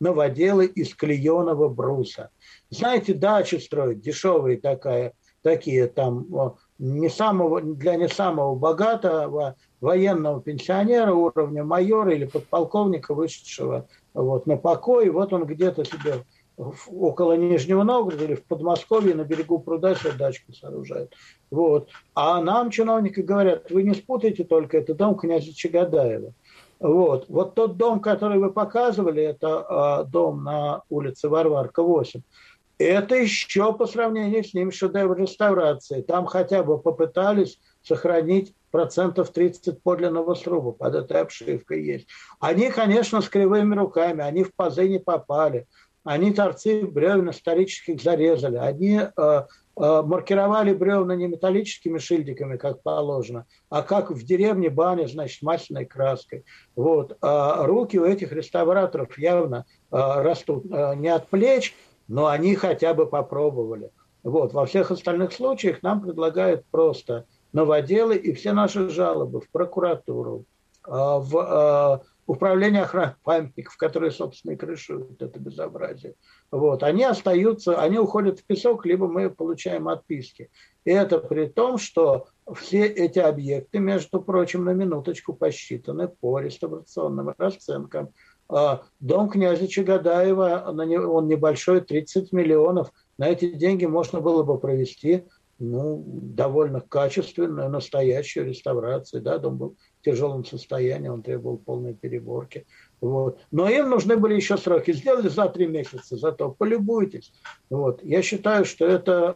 новоделы из клееного бруса. Знаете, дачи строят дешевые такие там для не самого богатого военного пенсионера уровня майора или подполковника, вышедшего на покой. Вот он где-то себе около Нижнего Новгорода или в Подмосковье на берегу пруда себе дачку сооружает. А нам чиновники говорят, вы не спутайте только, это дом князя Чагадаева. Вот тот дом, который вы показывали, это дом на улице Варварка, 8. Это еще по сравнению с ним шедевр реставрации. Там хотя бы попытались сохранить 30% подлинного сруба под этой обшивкой есть. Они, конечно, с кривыми руками, они в пазы не попали. Они торцы бревен исторических зарезали. Они маркировали бревна не металлическими шильдиками, как положено, а как в деревне баня, значит, масляной краской. Руки у этих реставраторов явно растут не от плеч, но они хотя бы попробовали. Во всех остальных случаях нам предлагают просто новоделы и все наши жалобы в прокуратуру, в управление охраны памятников, которые, собственно, и крышуют это безобразие. Они остаются, они уходят в песок, либо мы получаем отписки. И это при том, что все эти объекты, между прочим, на минуточку посчитаны по реставрационным расценкам. Дом князя Чагадаева, он небольшой, 30 миллионов. На эти деньги можно было бы провести довольно качественную, настоящую реставрацию. Да, дом был в тяжелом состоянии, он требовал полной переборки. Но им нужны были еще сроки. Сделали за 3 месяца, зато полюбуйтесь. Я считаю, что это,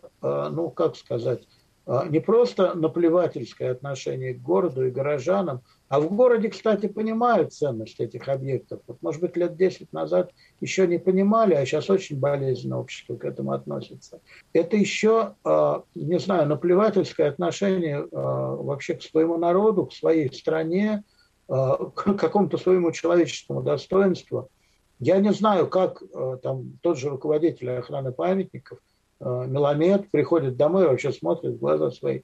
не просто наплевательское отношение к городу и горожанам, а в городе, кстати, понимают ценность этих объектов. Может быть, лет 10 назад еще не понимали, а сейчас очень болезненно общество к этому относится. Это еще, наплевательское отношение вообще к своему народу, к своей стране, к какому-то своему человеческому достоинству. Я не знаю, как тот же руководитель охраны памятников Меламед приходит домой и вообще смотрит в глаза своей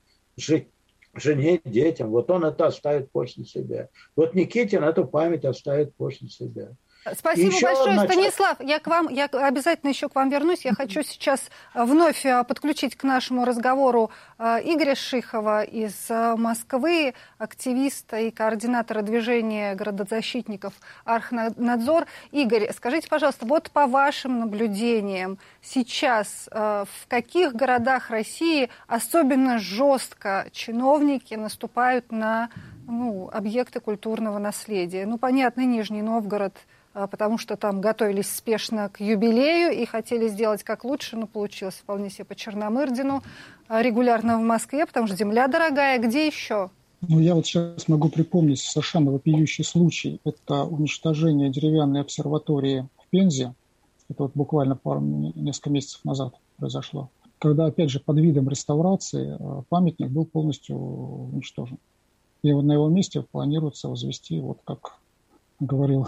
жене, детям. Он это оставит после себя. Никитин эту память оставит после себя. Спасибо большое, Станислав. Я обязательно еще к вам вернусь. Я хочу сейчас вновь подключить к нашему разговору Игоря Шихова из Москвы, активиста и координатора движения городозащитников «Архнадзор». Игорь, скажите, пожалуйста, по вашим наблюдениям, сейчас в каких городах России особенно жестко чиновники наступают на объекты культурного наследия? Понятно, Нижний Новгород, потому что там готовились спешно к юбилею и хотели сделать как лучше, но получилось вполне себе по Черномырдину. Регулярно в Москве, потому что земля дорогая. Где еще? Я сейчас могу припомнить совершенно вопиющий случай. Это уничтожение деревянной обсерватории в Пензе. Это буквально несколько месяцев назад произошло. Когда, опять же, под видом реставрации памятник был полностью уничтожен. И на его месте планируется возвести, как говорил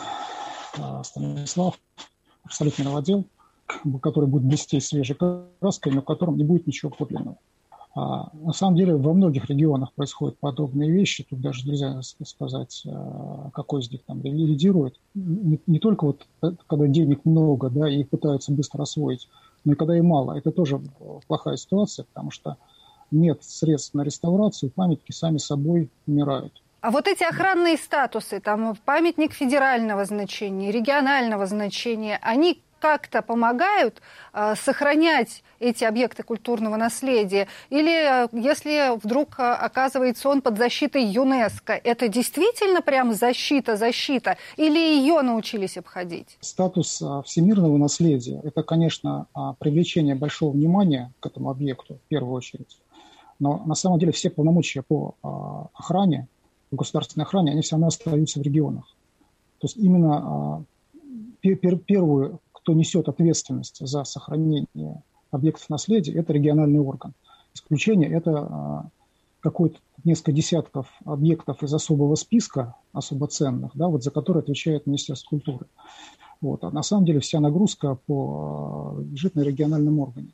Станислав, абсолютный новодел, который будет блестеть свежей краской, но в котором не будет ничего подлинного. На самом деле во многих регионах происходят подобные вещи. Тут даже нельзя сказать, какой из них там лидирует. Не только когда денег много, да, и их пытаются быстро освоить, но и когда и мало. Это тоже плохая ситуация, потому что нет средств на реставрацию, памятники сами собой умирают. А эти охранные статусы, памятник федерального значения, регионального значения, они как-то помогают сохранять эти объекты культурного наследия? Или если вдруг оказывается он под защитой ЮНЕСКО, это действительно прям защита? Или ее научились обходить? Статус всемирного наследия – это, конечно, привлечение большого внимания к этому объекту в первую очередь. Но на самом деле все полномочия по охране, государственной охране, они все равно остаются в регионах. То есть именно первую, кто несет ответственность за сохранение объектов наследия, это региональный орган. Исключение – это несколько десятков объектов из особого списка, особо ценных, да, за которые отвечает Министерство культуры. А на самом деле вся нагрузка лежит на региональном органе.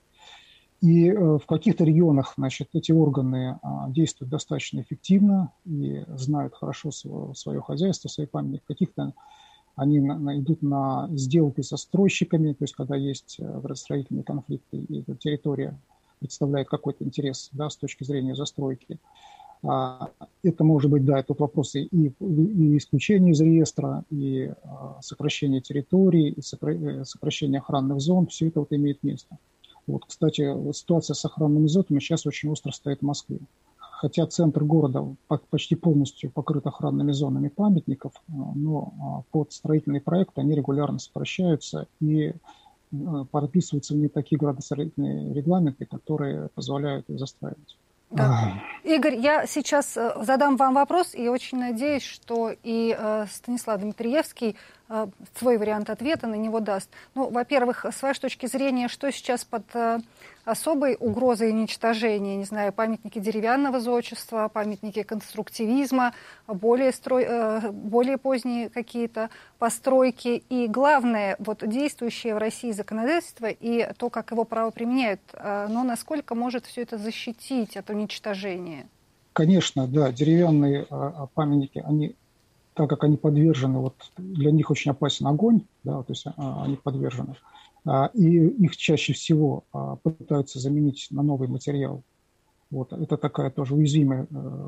И в каких-то регионах, эти органы действуют достаточно эффективно и знают хорошо свое хозяйство, свои памятники. В каких-то они идут на сделки со застройщиками, то есть когда есть градостроительные конфликты, и эта территория представляет какой-то интерес, да, с точки зрения застройки. Это может быть, да, тут вопросы и исключение из реестра, и сокращение территорий, и сокращение охранных зон, все это вот имеет место. Вот, кстати, ситуация с охранными зонами сейчас очень остро стоит в Москве. Хотя центр города почти полностью покрыт охранными зонами памятников, но под строительный проект они регулярно сокращаются и прописываются в них такие градостроительные регламенты, которые позволяют их застраивать. Да. Игорь, я сейчас задам вам вопрос и очень надеюсь, что и Станислав Дмитриевский свой вариант ответа на него даст. Ну, во-первых, с вашей точки зрения, что сейчас под особой угрозой уничтожения, не знаю, памятники деревянного зодчества, памятники конструктивизма, более поздние какие-то постройки и, главное, вот действующее в России законодательство и то, как его право применяют, но насколько может все это защитить от уничтожения? Конечно, да, деревянные памятники, они, так как они подвержены, вот для них очень опасен огонь, да, то есть они подвержены, и их чаще всего пытаются заменить на новый материал. Вот, это такая тоже уязвимая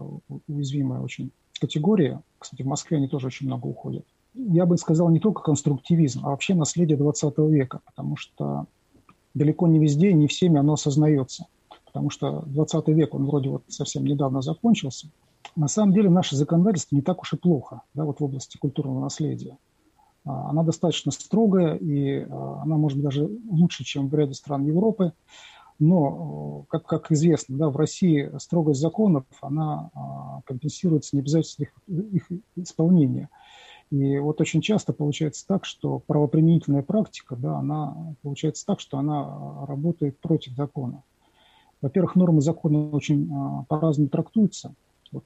очень категория. Кстати, в Москве они тоже очень много уходят. Я бы сказал, не только конструктивизм, а вообще наследие 20 века, потому что далеко не везде и не всеми оно осознается. Потому что 20 век, он вроде вот совсем недавно закончился. На самом деле наше законодательство не так уж и плохо, да, вот в области культурного наследия. Она достаточно строгая, и она может быть даже лучше, чем в ряде стран Европы. Но, как известно, да, в России строгость законов, она компенсируется необязательностью их исполнения. И вот очень часто получается так, что правоприменительная практика, да, она получается так, что она работает против закона. Во-первых, нормы закона очень по-разному трактуются. Вот,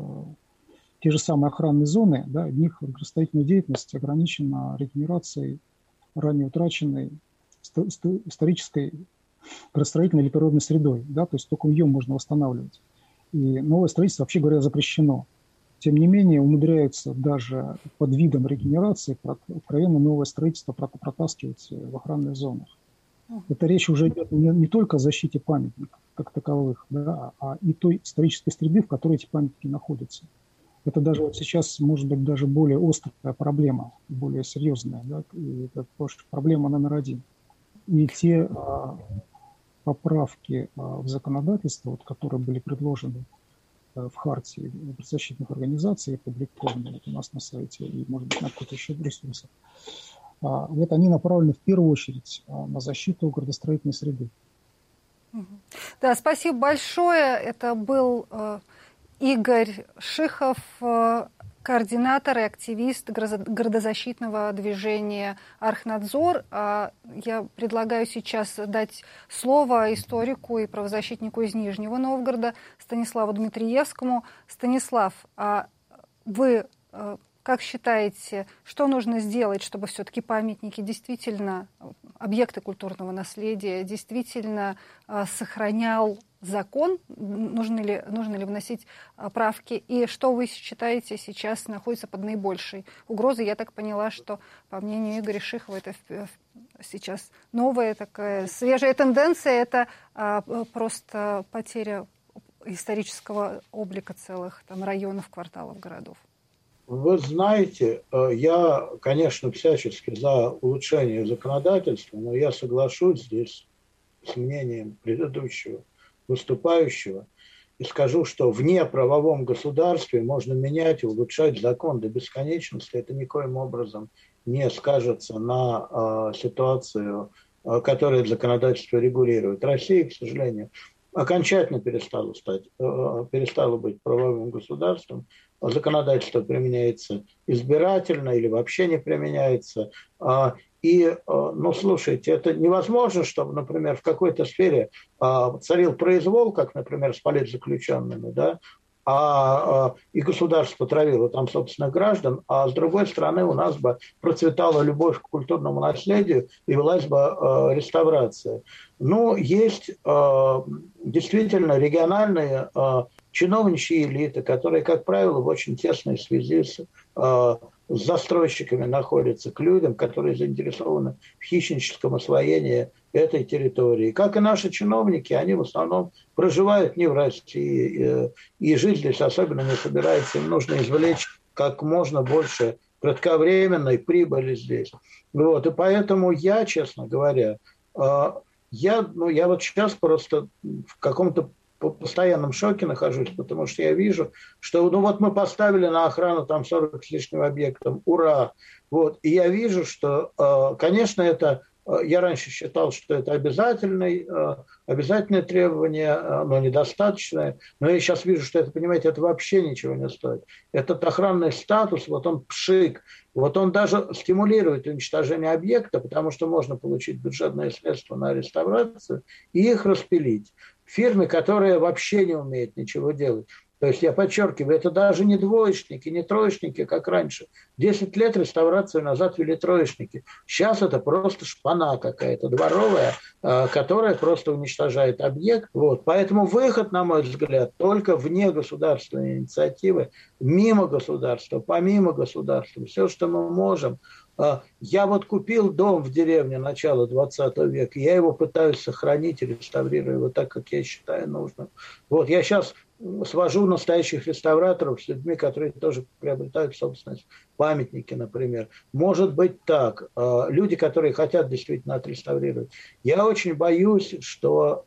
те же самые охранные зоны, да, в них градостроительная деятельность ограничена регенерацией ранее утраченной исторической градостроительной или природной средой, да, то есть только ее можно восстанавливать. И новое строительство, вообще говоря, запрещено. Тем не менее, умудряются даже под видом регенерации откровенно новое строительство протаскивать в охранных зонах. Это речь уже идет не только о защите памятников как таковых, да, а и той исторической среды, в которой эти памятники находятся. Это даже вот сейчас может быть даже более острая проблема, более серьезная, да, и это проблема номер один. И те поправки в законодательство, вот, которые были предложены в Хартии правозащитных организаций, опубликованы вот у нас на сайте и, может быть, на каких-то еще ресурсах, вот они направлены в первую очередь на защиту градостроительной среды. Да, спасибо большое. Это был Игорь Шихов, координатор и активист градозащитного движения «Архнадзор». Я предлагаю сейчас дать слово историку и правозащитнику из Нижнего Новгорода Станиславу Дмитриевскому. Станислав, вы как считаете, что нужно сделать, чтобы все-таки памятники действительно, объекты культурного наследия, действительно сохранял закон? Нужно ли вносить правки? И что вы считаете сейчас находится под наибольшей угрозой? Я так поняла, что, по мнению Игоря Шихова, это сейчас новая такая свежая тенденция, это просто потеря исторического облика целых там районов, кварталов, городов. Вы знаете, я, конечно, всячески за улучшение законодательства, но я соглашусь здесь с мнением предыдущего выступающего и скажу, что в неправовом государстве можно менять и улучшать закон до бесконечности. Это никоим образом не скажется на ситуацию, которую законодательство регулирует. Россия, к сожалению, окончательно перестала быть правовым государством. Законодательство применяется избирательно или вообще не применяется. И, ну, слушайте, это невозможно, чтобы, например, в какой-то сфере царил произвол, как, например, с политзаключенными, да, и государство травило там собственных граждан, а с другой стороны у нас бы процветала любовь к культурному наследию и велась бы реставрация. Ну, есть действительно региональные чиновничьи элиты, которые, как правило, в очень тесной связи с с застройщиками находится, к людям, которые заинтересованы в хищническом освоении этой территории. Как и наши чиновники, они в основном проживают не в России, и жить здесь особенно не собираются. Им нужно извлечь как можно больше кратковременной прибыли здесь. Вот. И поэтому я, честно говоря, я вот сейчас просто в каком-то постоянном шоке нахожусь, потому что я вижу, что вот мы поставили на охрану там 40 с лишним объектов, ура! Вот. И я вижу, что, конечно, это, я раньше считал, что это обязательное требование, но недостаточное, но я сейчас вижу, что это, понимаете, это вообще ничего не стоит. Этот охранный статус, вот он пшик, вот он даже стимулирует уничтожение объекта, потому что можно получить бюджетные средства на реставрацию и их распилить. Фирме, которая вообще не умеет ничего делать. То есть я подчеркиваю, это даже не двоечники, не троечники, как раньше. 10 лет реставрацию назад вели троечники. Сейчас это просто шпана какая-то дворовая, которая просто уничтожает объект. Вот. Поэтому выход, на мой взгляд, только вне государственной инициативы, мимо государства, помимо государства. Все, что мы можем. Я вот купил дом в деревне начала 20 века, я его пытаюсь сохранить и реставрировать его так, как я считаю нужным. Вот я сейчас свожу настоящих реставраторов с людьми, которые тоже приобретают собственность, памятники, например. Может быть так. Люди, которые хотят действительно отреставрировать. Я очень боюсь, что,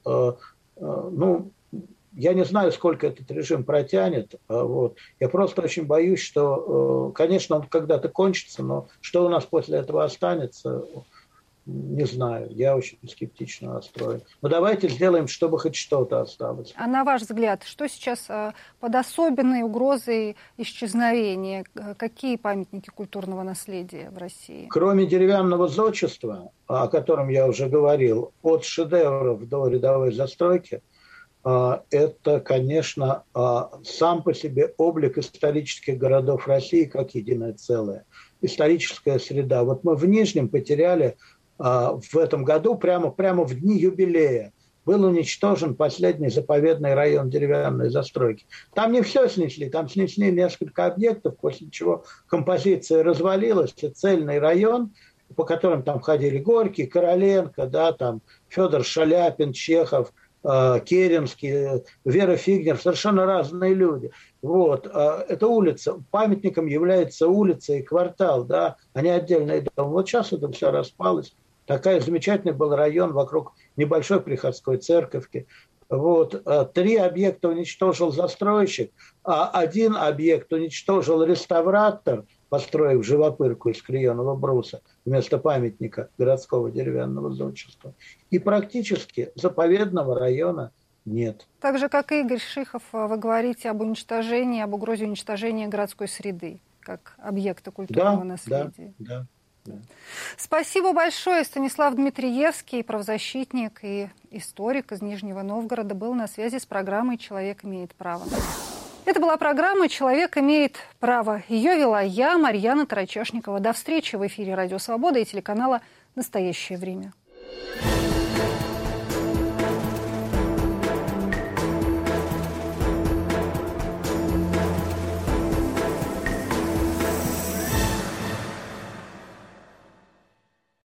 я не знаю, сколько этот режим протянет. Вот. Я просто очень боюсь, что, конечно, он когда-то кончится, но что у нас после этого останется, не знаю. Я очень скептично настроен. Но давайте сделаем, чтобы хоть что-то осталось. А на ваш взгляд, что сейчас под особенной угрозой исчезновения? Какие памятники культурного наследия в России? Кроме деревянного зодчества, о котором я уже говорил, от шедевров до рядовой застройки, это, конечно, сам по себе облик исторических городов России как единое целое. Историческая среда. Вот мы в Нижнем потеряли в этом году, прямо в дни юбилея, был уничтожен последний заповедный район деревянной застройки. Там не все снесли, там снесли несколько объектов, после чего композиция развалилась, и цельный район, по которым там ходили Горький, Короленко, да, там Федор Шаляпин, Чехов, Керенский, Вера Фигнер, совершенно разные люди. Вот. Это улица. Памятником является улица и квартал, да, а не отдельный дом. Вот сейчас это все распалось. Такой замечательный был район вокруг небольшой приходской церковки. Вот. 3 объекта уничтожил застройщик, а 1 объект уничтожил реставратор, построив живопырку из клееного бруса вместо памятника городского деревянного зодчества. И практически заповедного района нет. Так же, как и Игорь Шихов, вы говорите об уничтожении, об угрозе уничтожения городской среды, как объекта культурного наследия. Да. Спасибо большое. Станислав Дмитриевский, правозащитник и историк из Нижнего Новгорода, был на связи с программой «Человек имеет право». Это была программа «Человек имеет право». Ее вела я, Марьяна Тарачешникова. До встречи в эфире Радио Свобода и телеканала «Настоящее время».